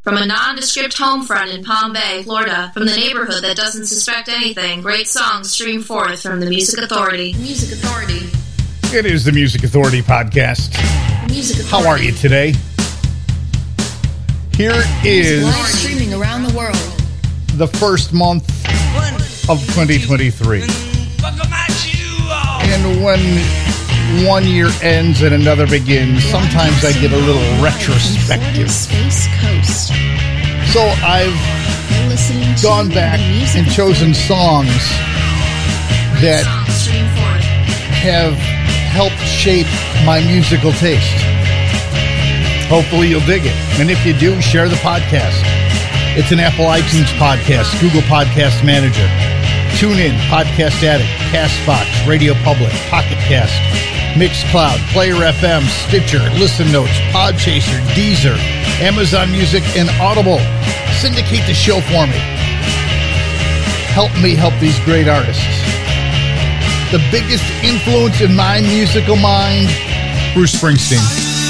From a nondescript home front in Palm Bay, Florida, from the neighborhood that doesn't suspect anything, great songs stream forth from the Music Authority. Music Authority. It is the Music Authority podcast. Music Authority. How are you today? Here is live streaming around the world. The first month of 2023. And when one year ends and another begins, sometimes I get a little retrospective. Space Coast. So I've gone back and chosen songs that have helped shape my musical taste. Hopefully you'll dig it. And if you do, share the podcast. It's an Apple iTunes podcast, Google Podcast Manager, TuneIn, Podcast Addict, CastBox, Radio Public, Pocket Cast, Mixcloud, Player FM, Stitcher, Listen Notes, Podchaser, Deezer, Amazon Music, and Audible. Syndicate the show for me. Help me help these great artists. The biggest influence in my musical mind, Bruce Springsteen.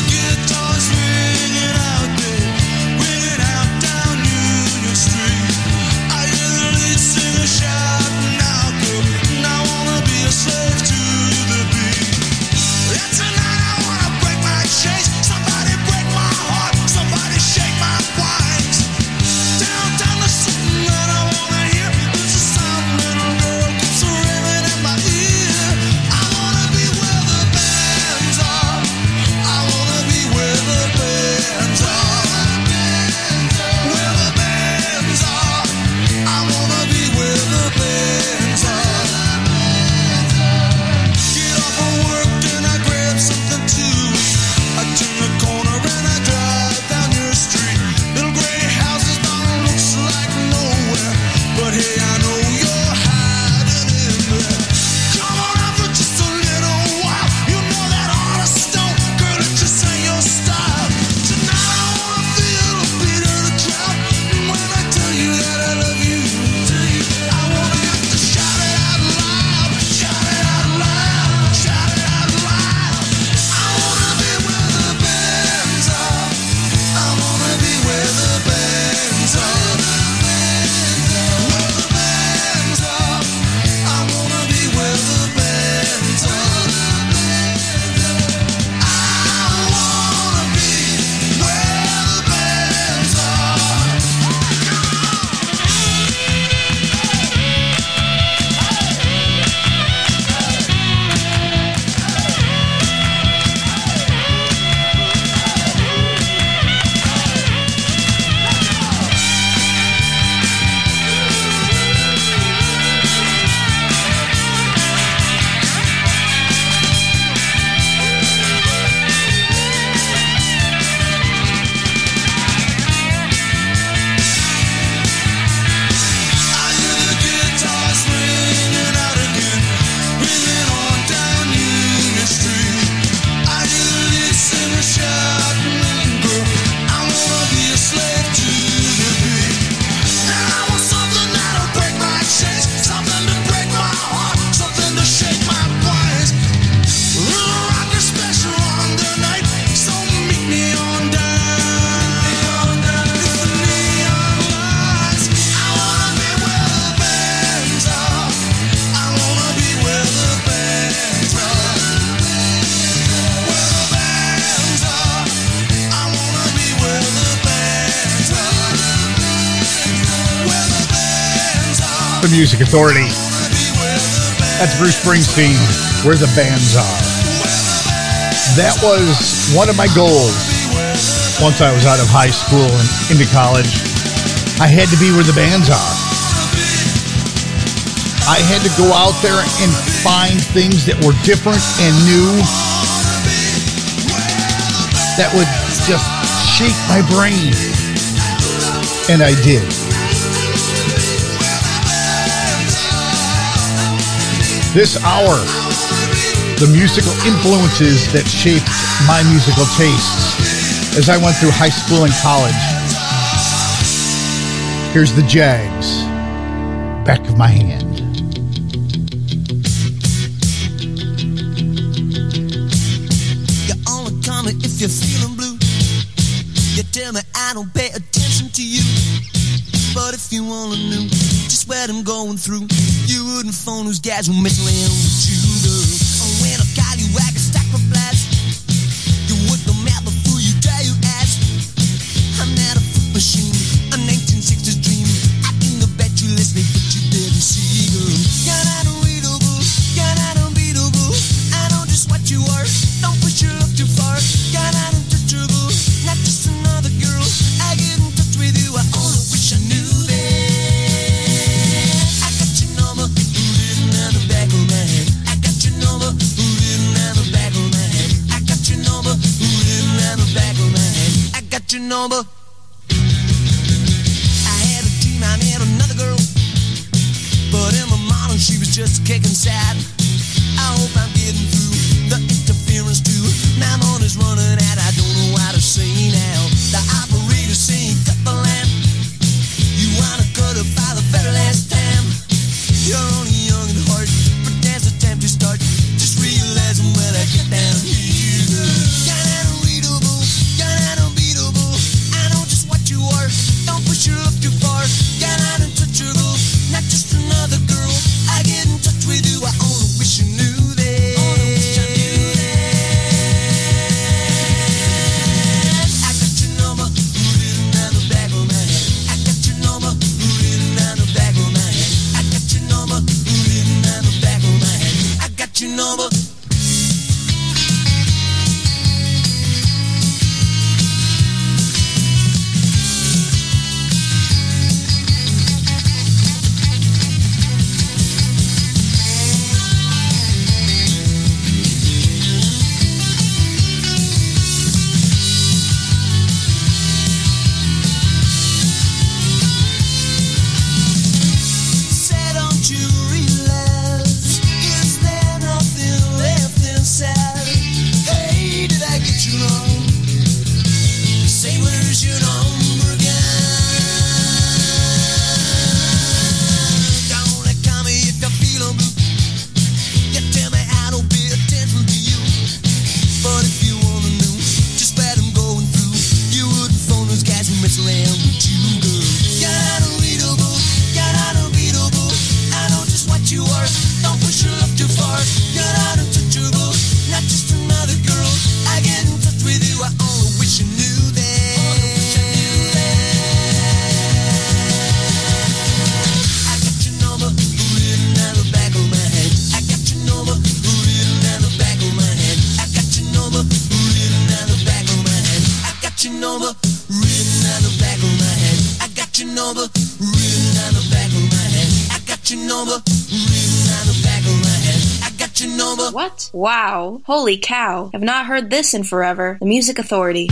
The Music Authority. That's Bruce Springsteen, Where the Bands Are. That was one of my goals once I was out of high school and into college. I had to be where the bands are. I had to go out there and find things that were different and new, that would just shake my brain. And I did. This hour, the musical influences that shaped my musical tastes as I went through high school and college. Here's the Jags, Back of My Hand. You're only coming if you're feeling blue. You tell me I don't pay attention you wanna know just what I'm going through, you wouldn't phone those guys who mess around with you, girl. When I call you, I can stack my blast. You would the map before you dare you ask. I'm not a foot machine, a 1960s dream. I think the bet you listening, but you didn't see, girl. You're not unreadable, you're not unbeatable. I know just what you are. Don't push your love too far. You're not untouchable, not just another girl. I get in touch with you, I only wish I knew that. I got your number written on the back of my head. I got your number written on the back of my head. I got your number written on the back of my head. I got your number. I had a dream I met another girl, but in my model she was just kicking sad. I hope I'm getting through the interference too. Now I'm on is running out, I don't know what to say now. The operator saying cut the lamp. You wanna cut it by the very last time. You're only young at heart, but there's a time to start. Just realizing when I get down here. You're not unreadable, you're not unbeatable. I know just what you are. Don't push your love too far. You're not untouchable, not just another girl. I get in touch with you, I only wish you knew that. I got your number written on the back of my head. I got your number written on the back of my head. I got your number written on the back of my head. I got your number. Say, don't you realize, is there nothing left inside? Hey, did I get you wrong? Say, where's your number again? Don't call me if you're feeling blue. You tell me I don't pay attention to you. But if you wanna know just what I'm going through, you wouldn't phone those guys who mess around with you, girl. You're not unreadable, you're not unbeatable. I know just what you are. Don't push your love too far. You're not untouchable, not just another girl. I get in touch with you, I only wish you knew that. I got your number written on the back of my head. I got your number written on the back of my head. I got your number written on the back of my head. I got your number written on the back of my head. I got your number written on the back of my head. I got your number written on the back of my head. I got your number. What? Wow. Holy cow. I've not heard this in forever. The Music Authority.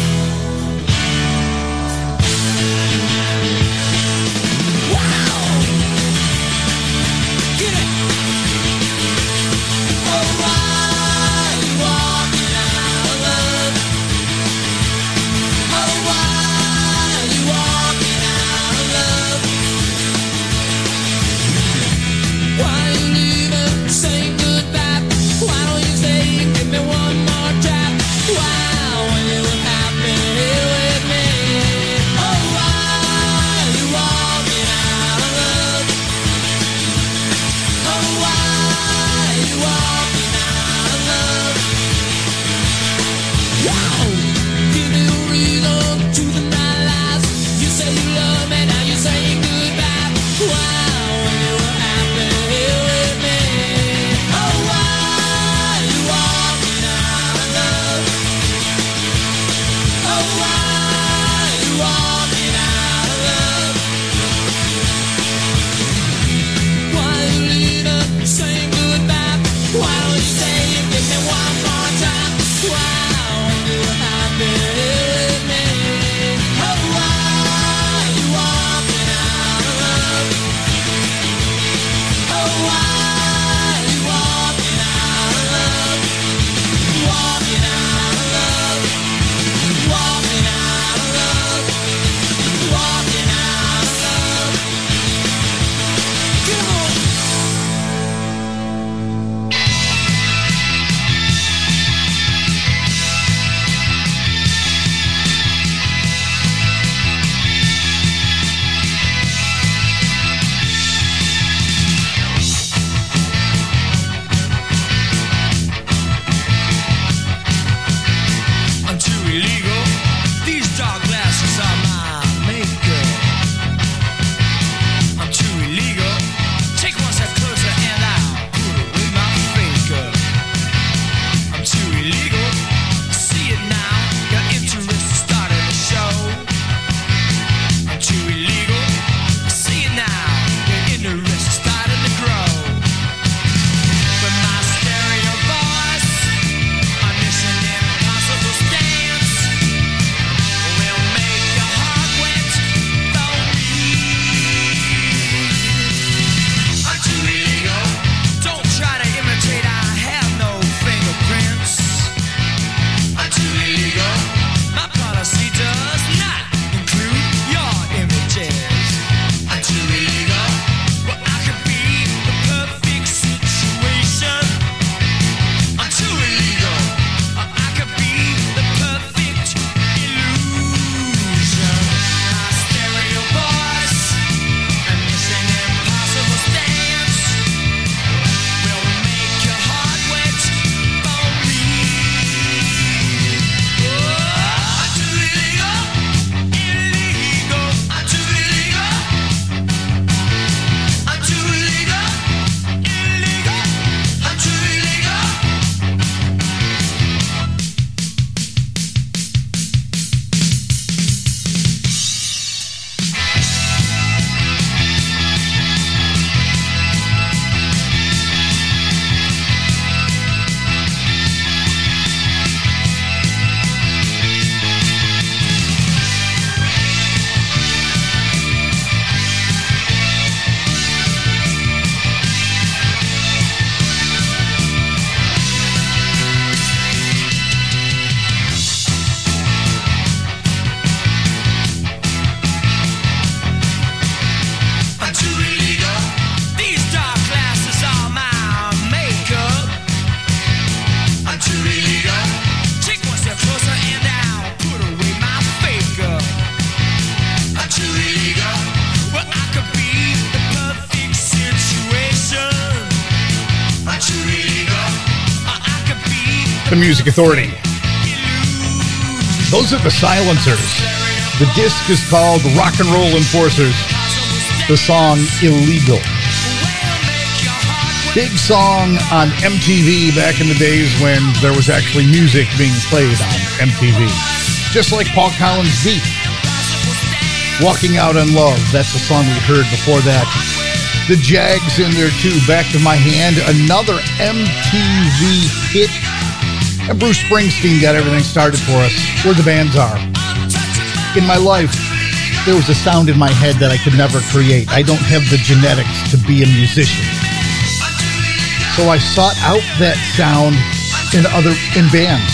Why you leaving? Say goodbye. Why don't you say, give me one more try? Why, when you were happy? The Music Authority. Those are the Silencers. The disc is called Rock and Roll Enforcers. The song Illegal. Big song on MTV back in the days when there was actually music being played on MTV. Just like Paul Collins' Beat. Walking Out on Love. That's the song we heard before that. The Jags in there too. Back to My Hand. Another MTV hit. And Bruce Springsteen got everything started for us, where the bands are. In my life, there was a sound in my head that I could never create. I don't have the genetics to be a musician. So I sought out that sound in bands.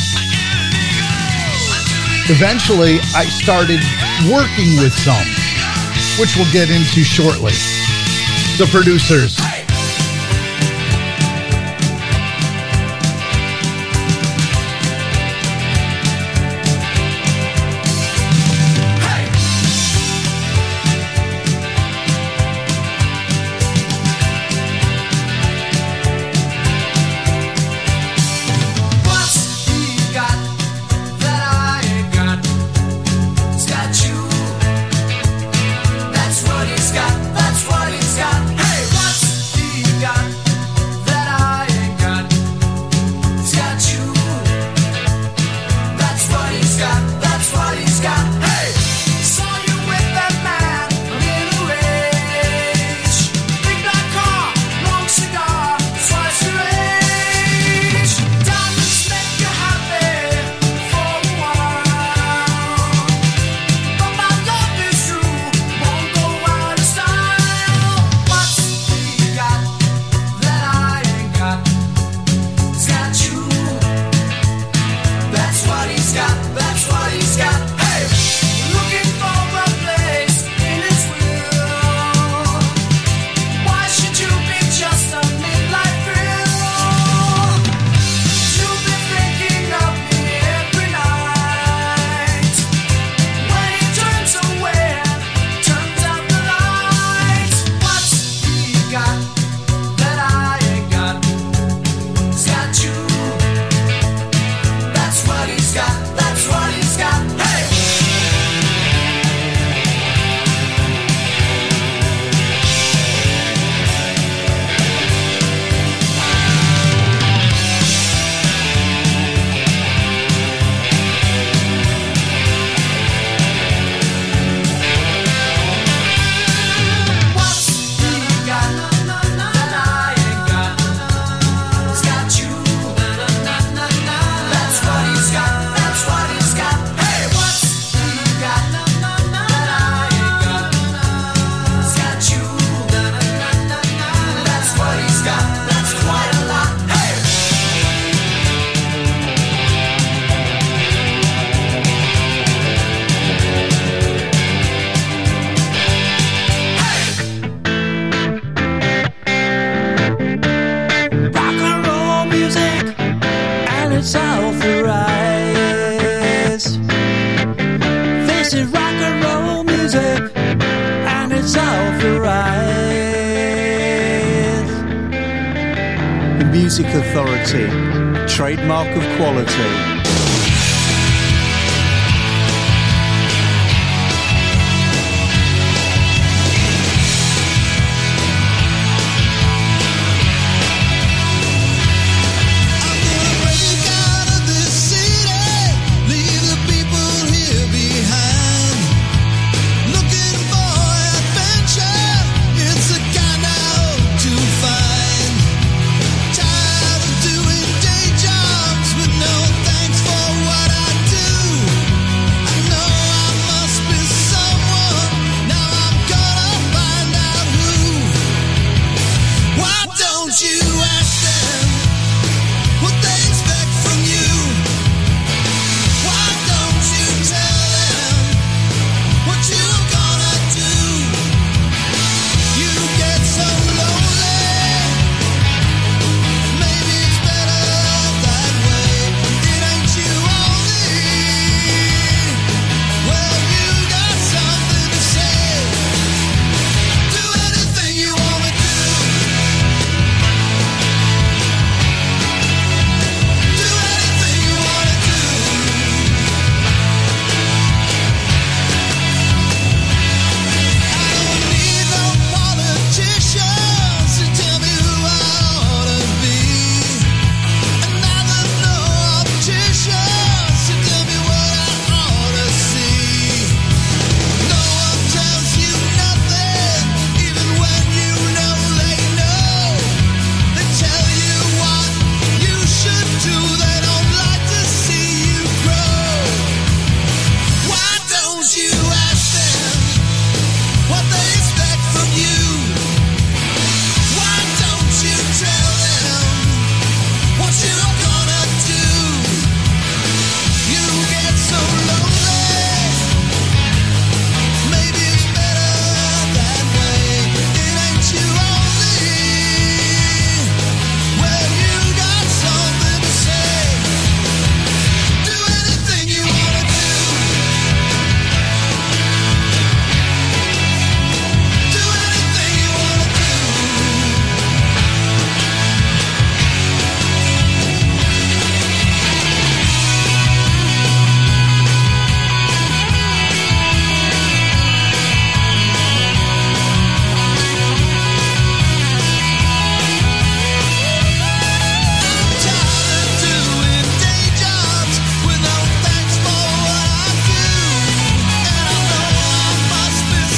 Eventually, I started working with some, which we'll get into shortly. The Producers. Music Authority, trademark of quality. Tired of doing day jobs with no thanks for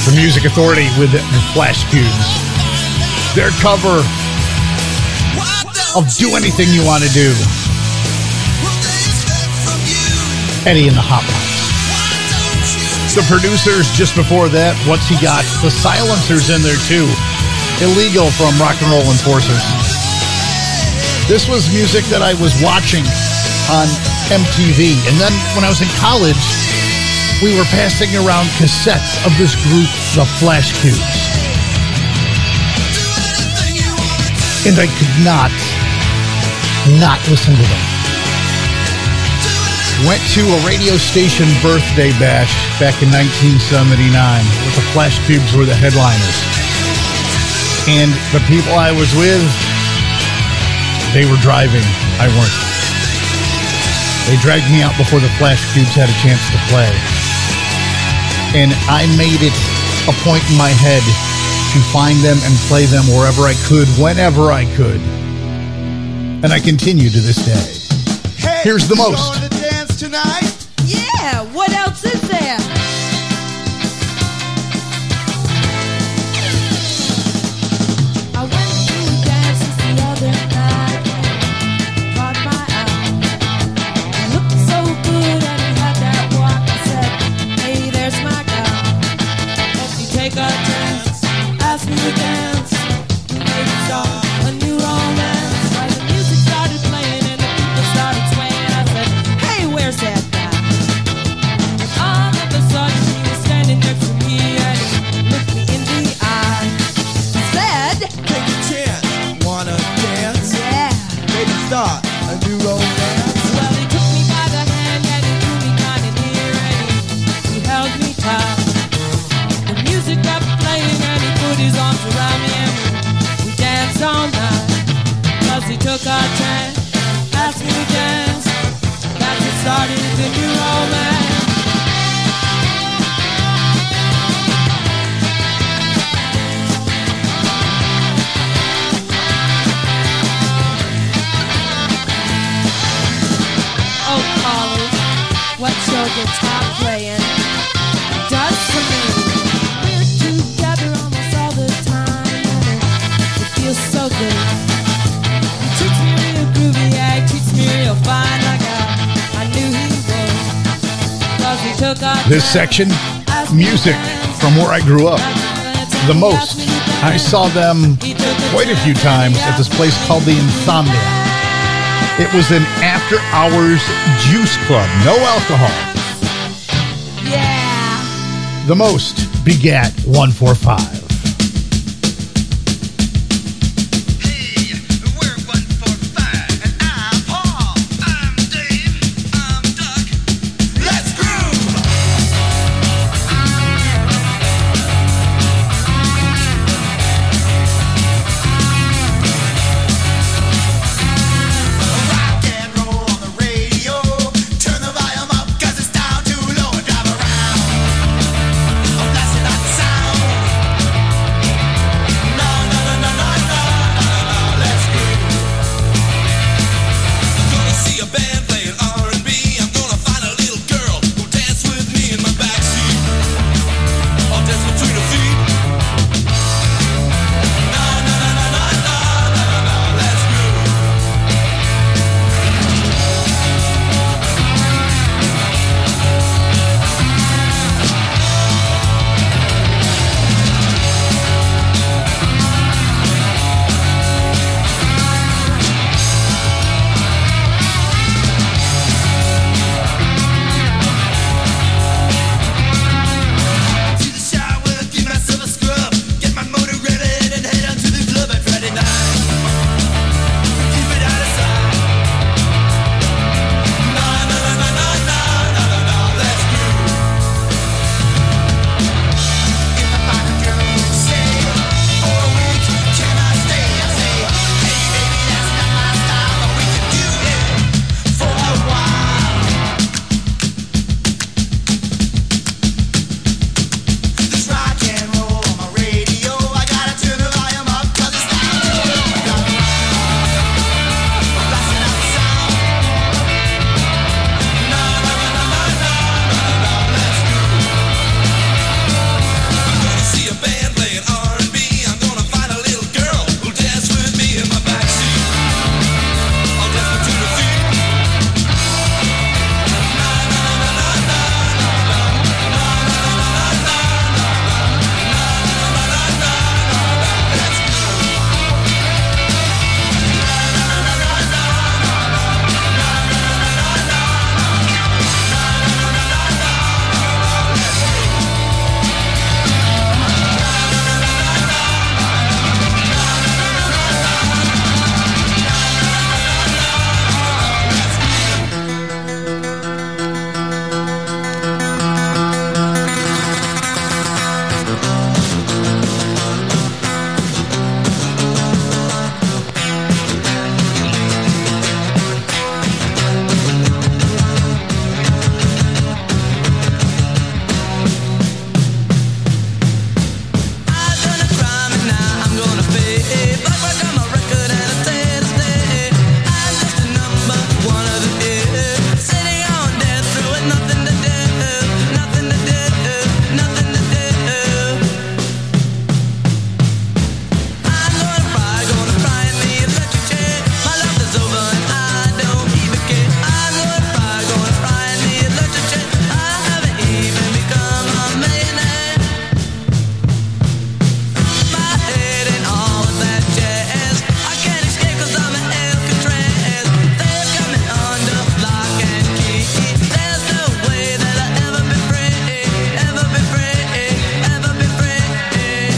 The Music Authority with the Flash Cubes. Their cover of Do Anything You Want to Do. Eddie and the Hot Rods. The producers just before that, What's He Got? The Silencers in there too. Illegal from Rock and Roll Enforcers. This was music that I was watching on MTV. And then when I was in college, we were passing around cassettes of this group, the Flash Cubes. And I could not listen to them. Went to a radio station birthday bash back in 1979 where the Flash Cubes were the headliners. And the people I was with, they were driving. I weren't. They dragged me out before the Flash Cubes had a chance to play. And I made it a point in my head to find them and play them wherever I could, whenever I could. And I continue to this day. Hey, here's The Most. Going to dance tonight? Yeah, what else is there? I went to dances the other night, caught my eye. You looked so good and you had that walk. I said, hey, there's my guy. Let me take a chance, ask me to dance, maybe start a new romance. Like the music started playing and the people started swaying. I said, hey, where's that guy? And all of a sudden he was standing next to me and he looked me in the eye. He said, Take a chance. Wanna dance? yeah. Maybe start a new romance. Well, he took me by the hand and he drew me kind of near and he held me tight. The music kept playing and he put his arms around me and we danced all night. Plus he took our chance, asked me to dance. That's what started the new romance. Oh, Polly, what's your guitar playing does for me? We're together almost all the time, and it feels so good. He treats me real groovy, yeah, he treats me real fine, like I knew he would. 'Cause we took our This time, section, asked me to music dance. from where I grew up. That's The Most. I saw them quite a few times at this place called the Insomnia. It was an after-hours juice club, no alcohol. Yeah. The Most, begat 145. Hey, we're 145, and I'm Paul, I'm Dave, I'm Doug. Let's groove! Rock and roll on the radio. Turn the volume up 'cause it's down too low. Drive around. I'm blasting out the sound.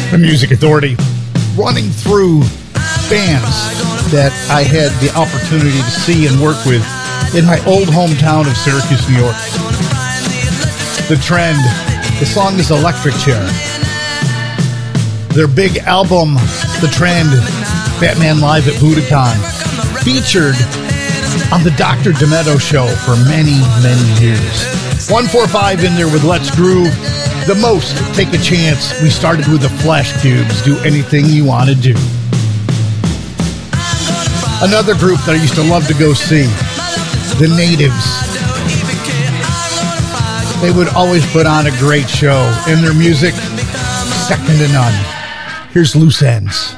The Music Authority, running through bands that I had the opportunity to see and work with in my old hometown of Syracuse, New York. The Trend, the song is Electric Chair. Their big album, The Trend, Batman Live at Budokan, featured on the Dr. Demento show for many, many years. 145 in there with Let's Groove. The Most, Take a Chance. We started with the Flash Cubes, Do Anything You Want to Do. Another group that I used to love to go see, The Natives. They would always put on a great show, and their music, second to none. Here's Loose Ends.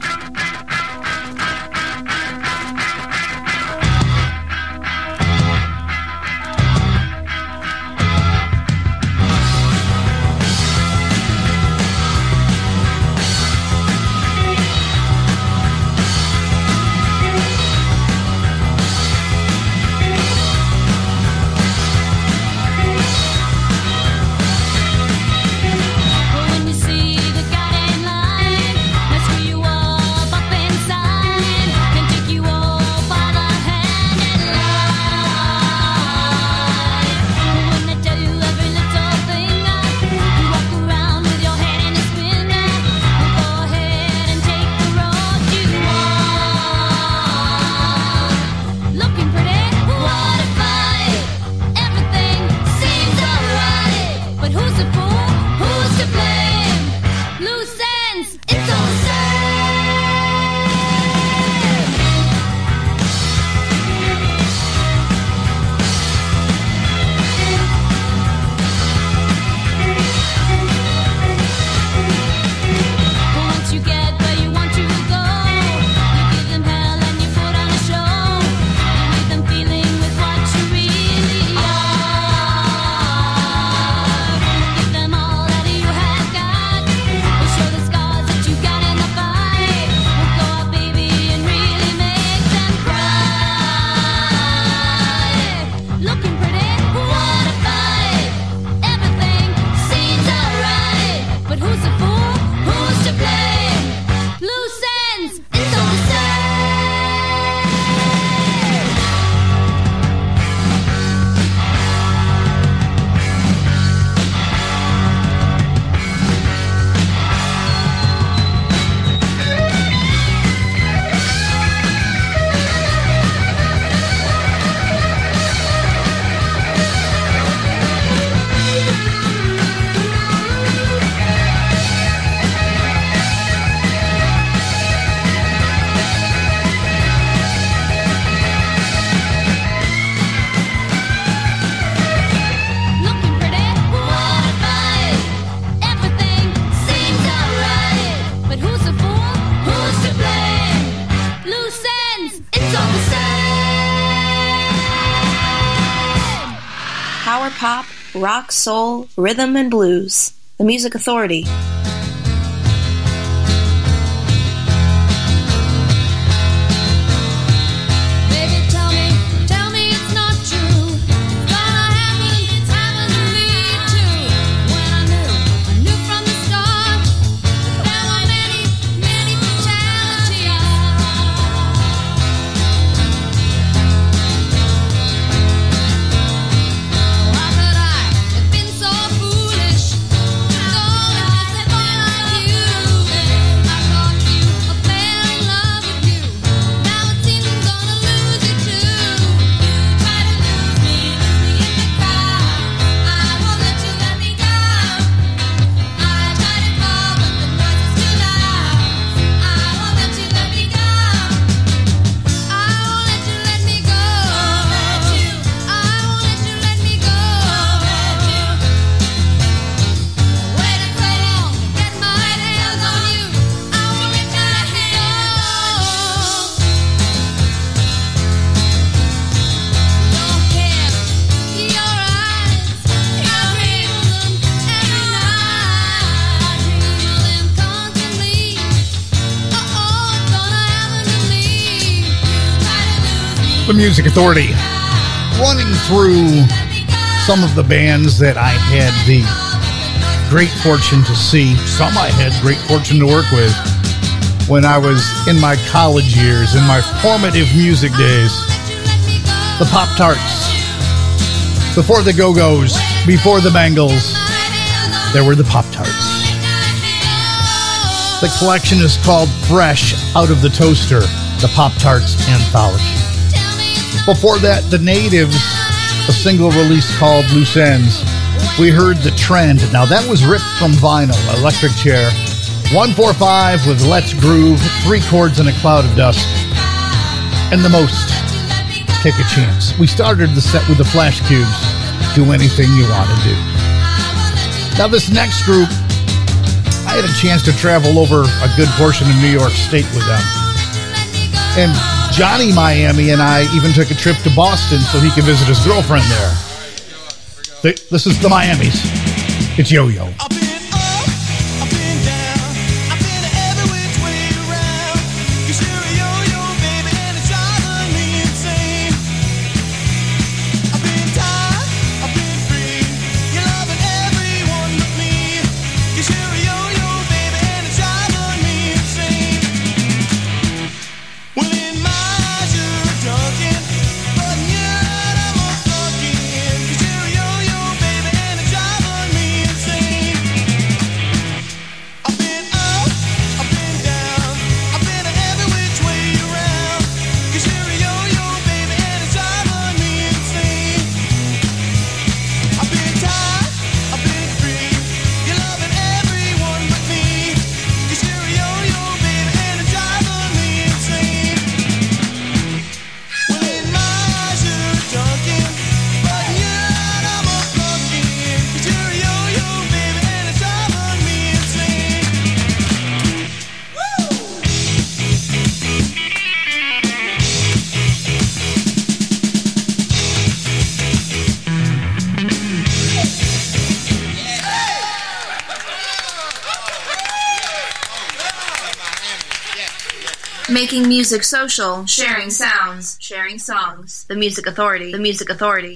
When you see the guiding line, that's where you walk up inside, can take you all by the hand and lie. When they tell you every little thing, you walk around with your head in a spin. Well, go ahead and take the road you want. Looking pretty, what a fight! Everything seems alright, but who's the fool? Who's to blame? Loose ends, it's all the same. Once you get where you want to go, you give them hell and you put on a show. You leave them feeling with what you really are. Give them all that you have got. We'll show the scars that you got in the fight. We'll go out, baby, and really make them cry. Looking pretty, what a fight! Everything seems alright, but who's the fool? Who's to blame? Loose ends, it's all the same. Looking pretty, what a fight! Everything seems alright, but who's the fool? Who's to blame? Loose ends, it's all the same. Power pop, rock, soul, rhythm, and blues. The Music Authority. Baby, tell me it's not true. It's gonna happen to me too. When I knew from the start that there were many fatalities. How could I have been so foolish? The Music Authority, running through some of the bands that I had the great fortune to see, some I had great fortune to work with when I was in my college years, in my formative music days. The Pop-Tarts. Before the Go-Go's, before the Bangles, there were the Pop-Tarts. The collection is called Fresh Out of the Toaster, the Pop-Tarts Anthology. Before that, The Natives, a single release called Loose Ends. We heard The Trend. Now that was ripped from vinyl, Electric Chair. 145 with Let's Groove, 3 chords and a cloud of dust. And The Most, Take a Chance. We started the set with the Flash Cubes, Do Anything You Want to Do. Now this next group, I had a chance to travel over a good portion of New York State with them. And Johnny Miami and I even took a trip to Boston so he could visit his girlfriend there. This is the Miamis. It's Yo-Yo. I've been up, I've been down, I've been every which way around. 'Cause you're a yo-yo, baby, and it's driving me insane. I've been tired, I've been free. You're loving everyone but me. 'Cause you're a yo-yo, baby, and it's driving me insane. Well, in my eyes you're a drunken, but in your head I'm a fucking. 'Cause you're a yo-yo, baby, and it's driving me insane. I've been up, I've been down, I've been every which way around. 'Cause you're a yo-yo, baby, and it's driving me insane. I've been tired, I've been free. You're loving everyone but me. 'Cause you're a yo-yo, baby, and it's driving me insane. Well, in my eyes you're a drunken, but in your head I'm a fucking. 'Cause you're a yo-yo, baby, and it's driving me insane. Woo! Making music social, sharing sounds, sharing songs. The Music Authority. The Music Authority.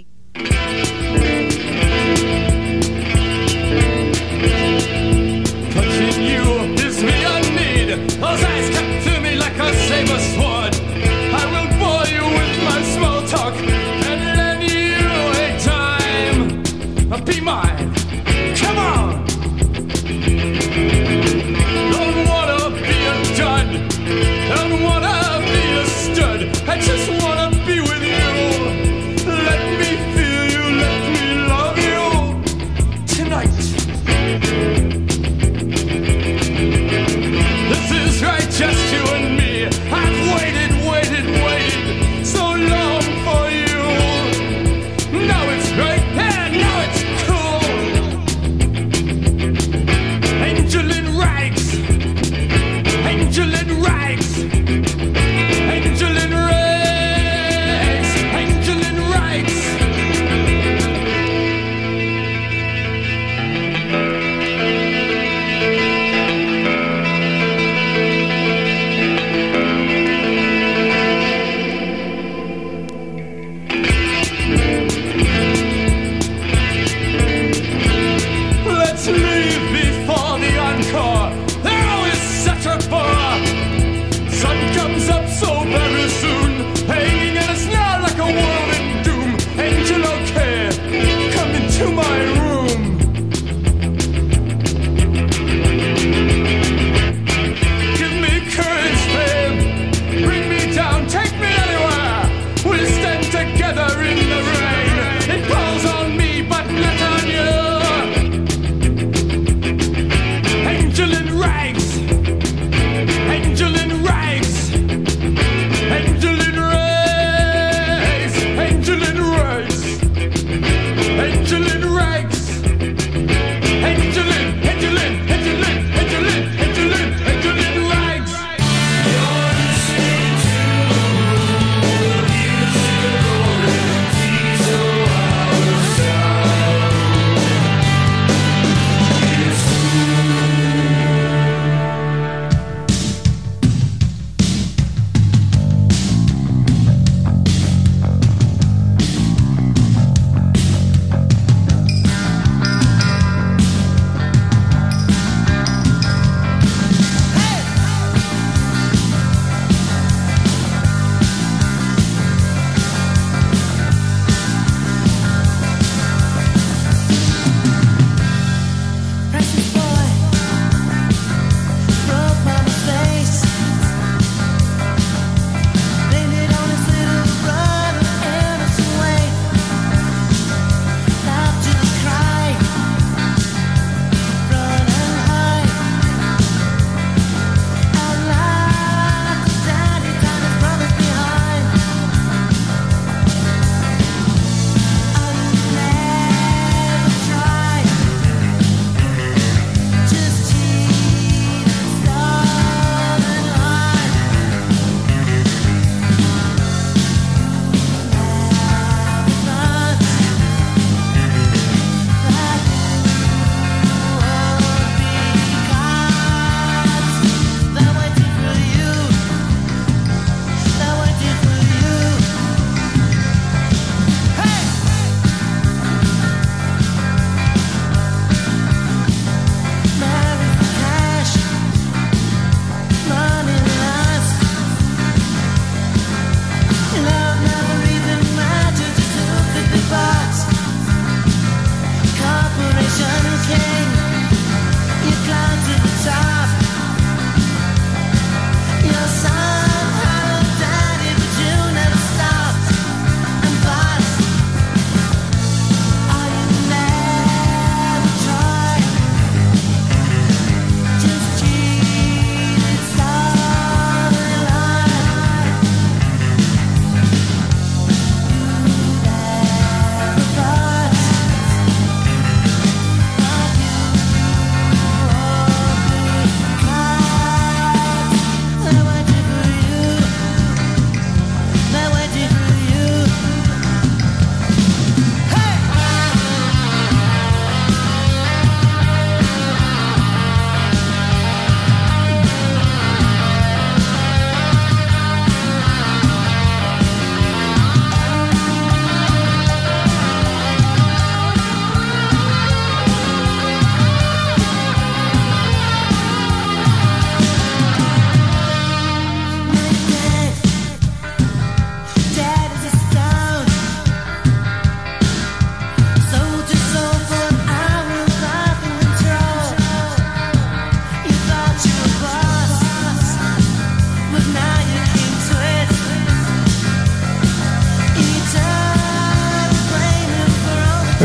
Touching you is me I need. Those eyes cut through me like a saber sword. I will bore you with my small talk and lend you a time. Be mine. Come on. Don't wanna be a dud. Don't wanna be a stud. I just wanna be with you. Let me feel you.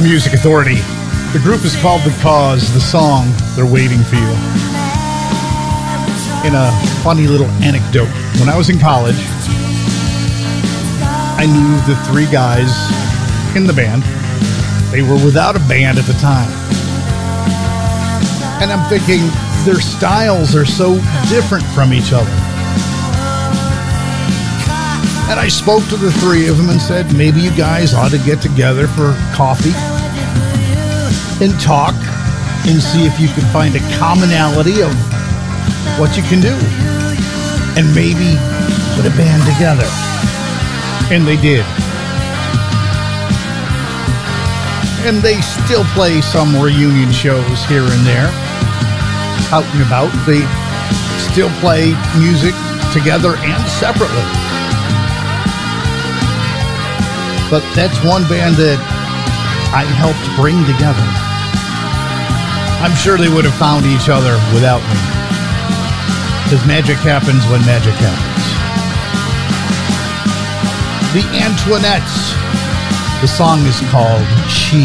the Music Authority. The group is called The Cause. The song, They're Waiting for You. In a funny little anecdote, when I was in college, I knew the three guys in the band. They were without a band at the time. And I'm thinking, their styles are so different from each other. And I spoke to the three of them and said, maybe you guys ought to get together for coffee and talk and see if you can find a commonality of what you can do. And maybe put a band together. And they did. And they still play some reunion shows here and there. Out and about. They still play music together and separately. But that's one band that I helped bring together. I'm sure they would have found each other without me. Because magic happens when magic happens. The Antoinettes. The song is called She.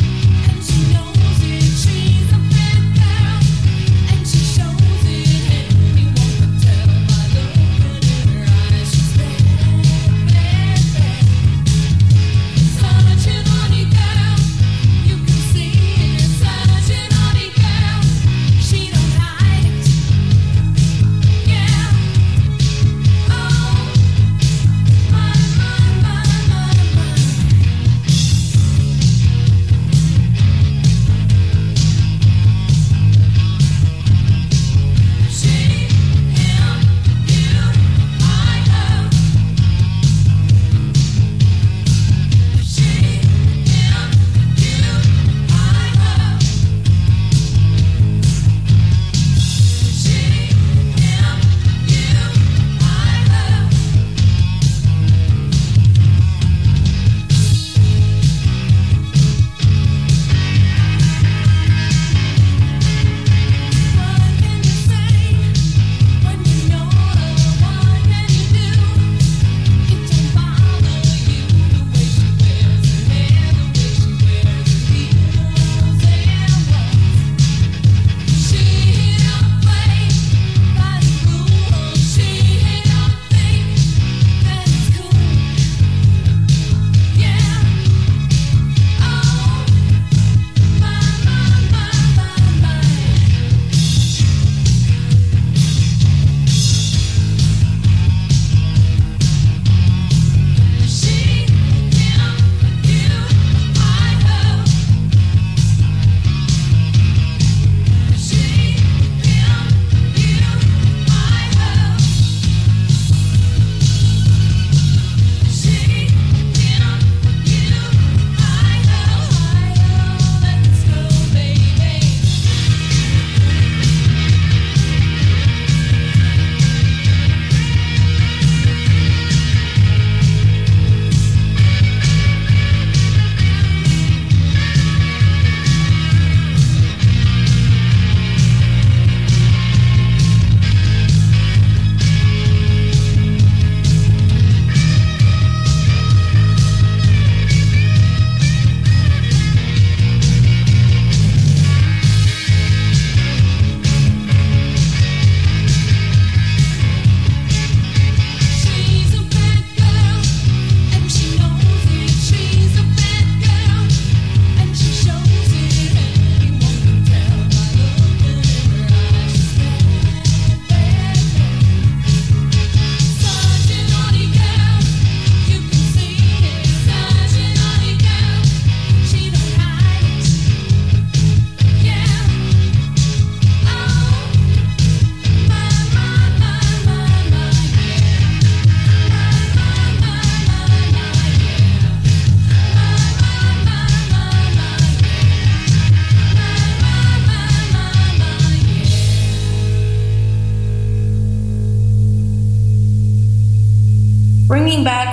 She's a bad girl, and she knows it, and she shows it.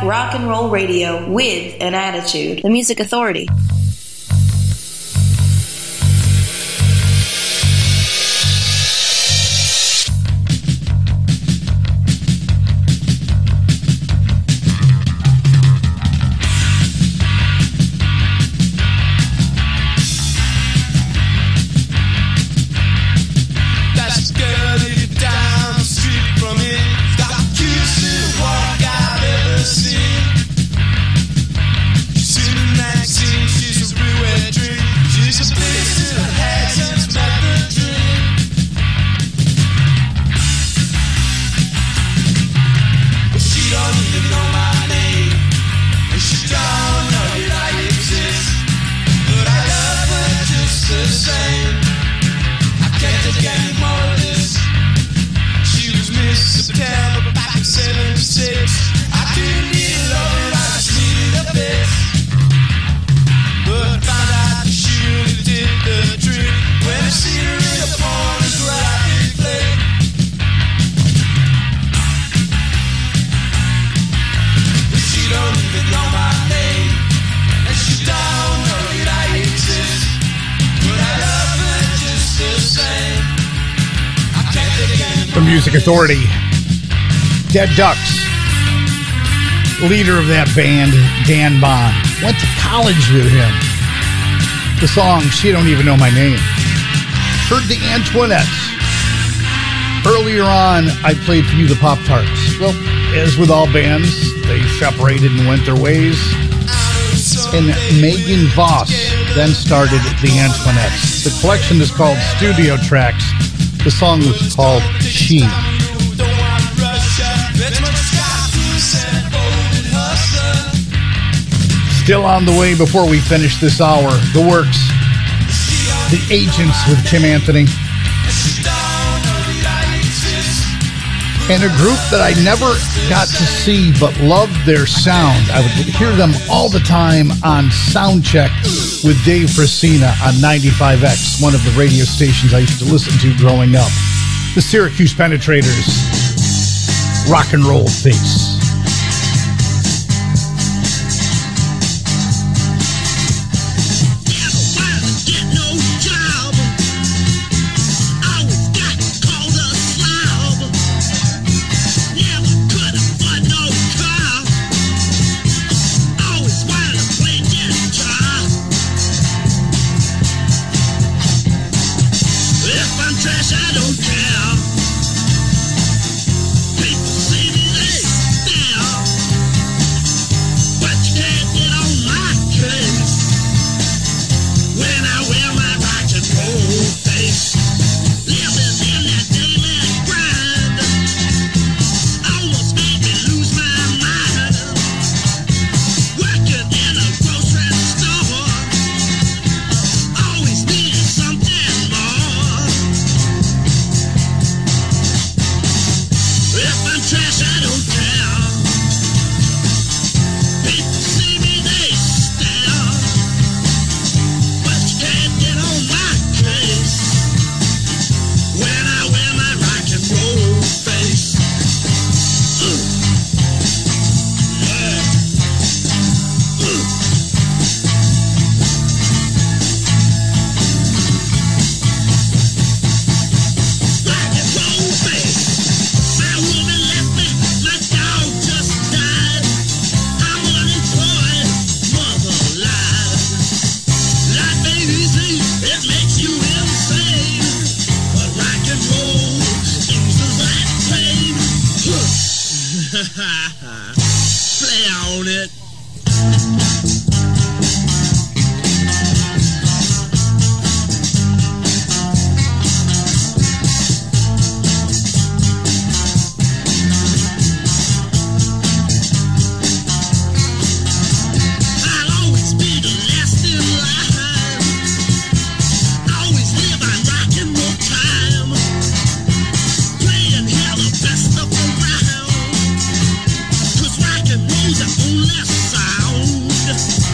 Talk rock and roll radio with an attitude. The Music Authority. Music Authority, Dead Ducks, leader of that band, Dan Bond. Went to college with him. The song, She Don't Even Know My Name. Heard the Antoinettes. Earlier on, I played for you the Pop-Tarts. Well, as with all bands, they separated and went their ways. And Megan Voss then started the Antoinettes. The collection is called Studio Tracks. The song was called She. Still on the way before we finish this hour, The Works, The Agents with Tim Anthony, and a group that I never got to see but loved their sound. I would hear them all the time on Soundcheck with Dave Frasina on 95X, one of the radio stations I used to listen to growing up. The Syracuse Penetrators, Rock and Roll Face. Play on it. Only sound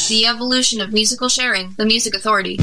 The evolution of musical sharing, the Music Authority.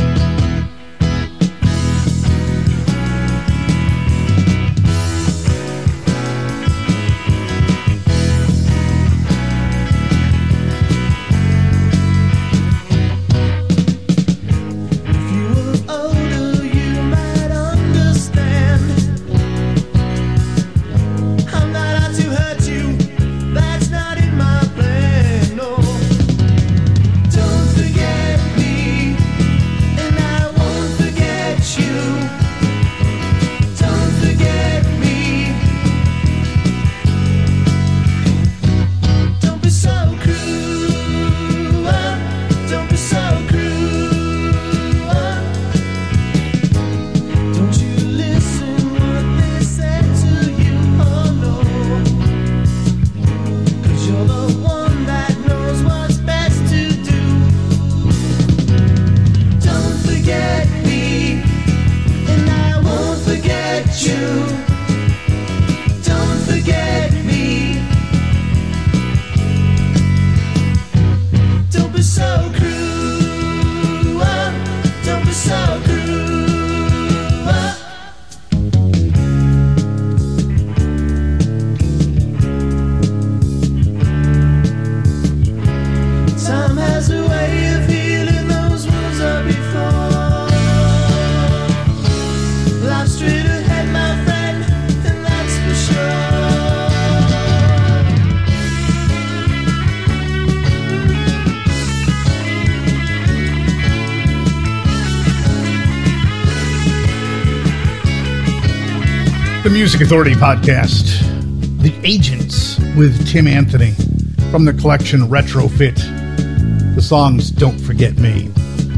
The Music Authority podcast, The Agents with Tim Anthony from the collection Retrofit. The songs Don't Forget Me.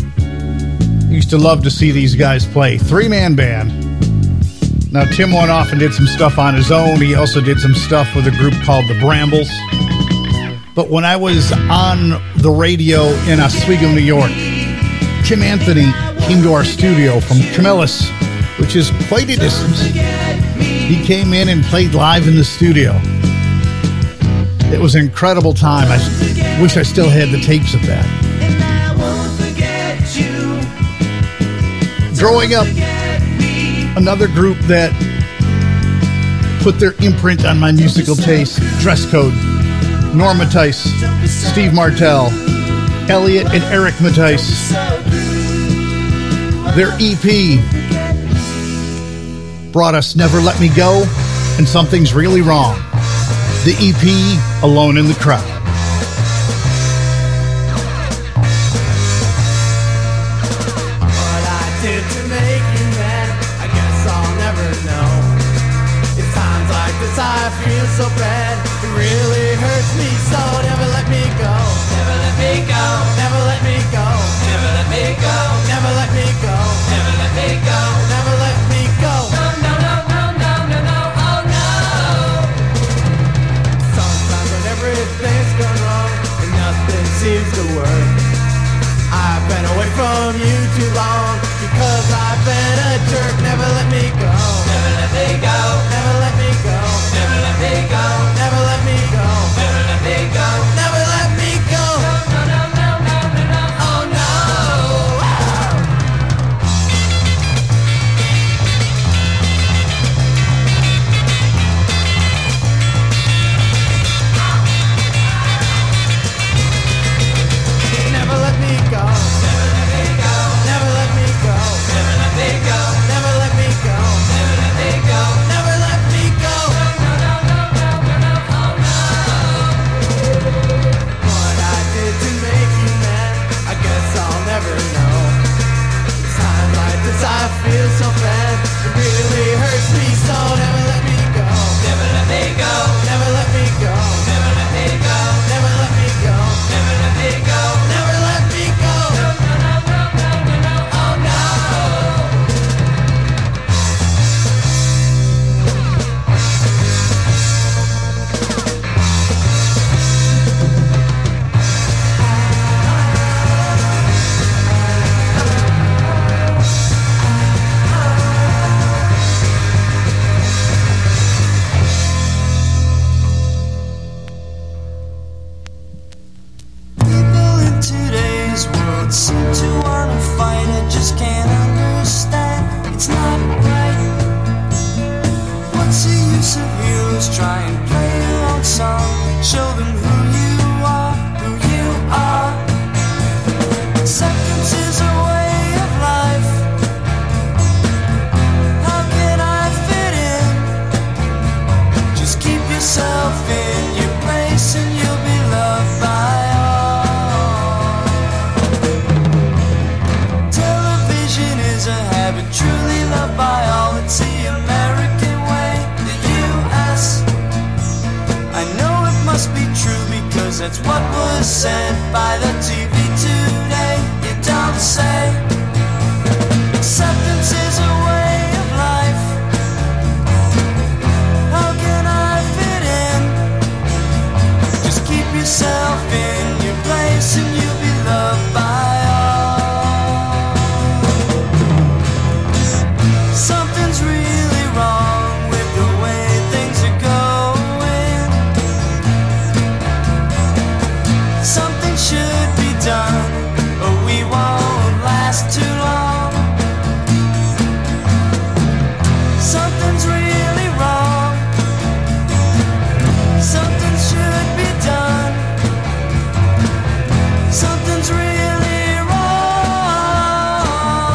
Used to love to see these guys play. 3-man band. Now Tim went off and did some stuff on his own. He also did some stuff with a group called the Brambles. But when I was on the radio in Oswego, New York, Tim Anthony came to our studio from Camillus, which is quite a distance. He came in and played live in the studio. It was an incredible time. I wish I still had the tapes of that. Growing up, another group that put their imprint on my musical taste, Dress Code, Norma Tice, Steve Martell, Elliot and Eric Mattice. Their EP brought us Never Let Me Go and Something's Really Wrong. The EP, Alone in the Crowd. What I did to make you mad, I guess I'll never know. At times like this I feel so bad, it really hurts me so. Never let me go, never let me go, never let me go, never let me go, never let me go, never let me go, never let me go. No, no, no, no, no, no, no, oh no. Sometimes when everything's today's world seem to wanna fight. I just can't understand. It's not right. What's the use of heroes? Try and play your own song. Show them who you are, who you are. Acceptance is a way of life. How can I fit in? Just keep yourself in your place and you'll be loved by all. Television is a habit truly loved by all. It's the American way, the U.S. I know it must be true because that's what was said by the TV today. You don't say. Acceptance is a way of life. How can I fit in? Just keep yourself in your place and you'll be loved by all. Something's really wrong with the way things are going. Something should be done or we won't last too long. Something's really wrong. Something should be done. Something's really wrong.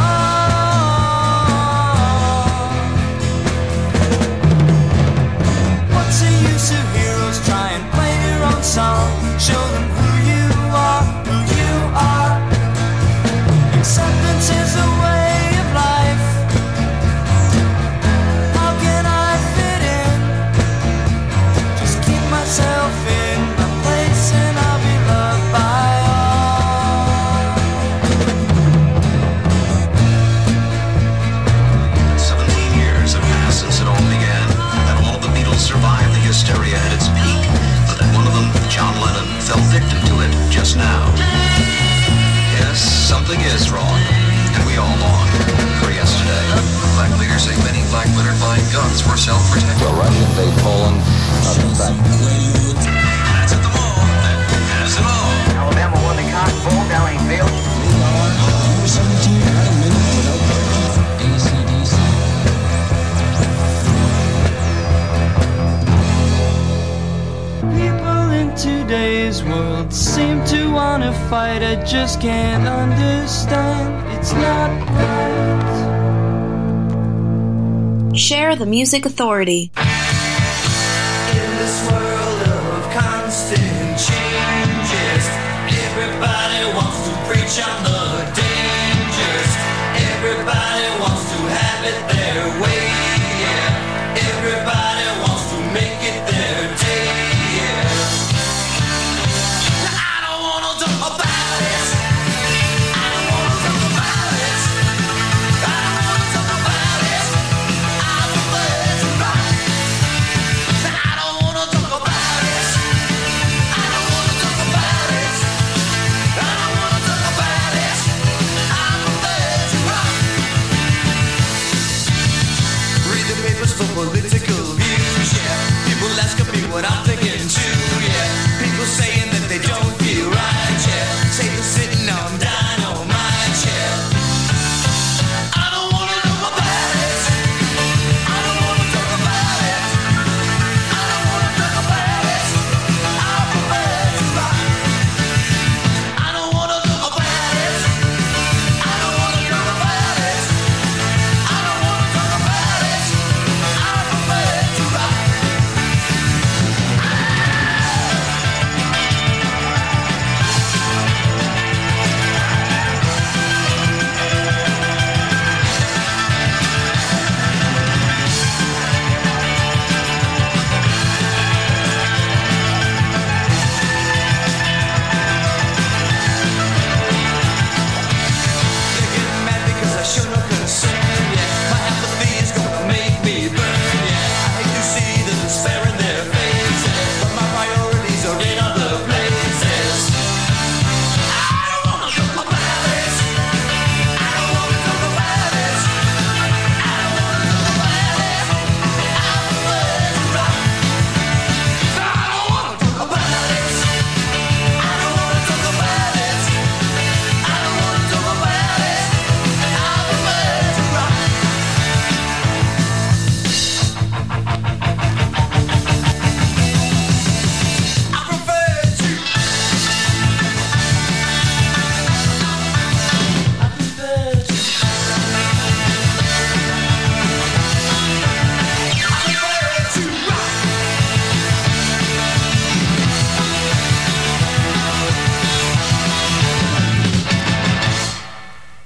What's the use of heroes? Try and play your own song. Show them who you are, who you are. Acceptance is a way of life. How can I fit in? Just keep myself in my place and I'll be loved by all. 17 years have passed since it all began, and all of the Beatles survived the hysteria at its peak. But then one of them, John Lennon, fell victim to it just now. Yes, something is wrong, and we all long for yesterday. Black leaders say many black men are buying guns for self-protection. The Russians invade Poland. That's at the mall. That's it all. Alabama won the Cotton Bowl, now ain't failed. People in today's world seem to wanna fight. I just can't understand. It's not right. Share the Music Authority.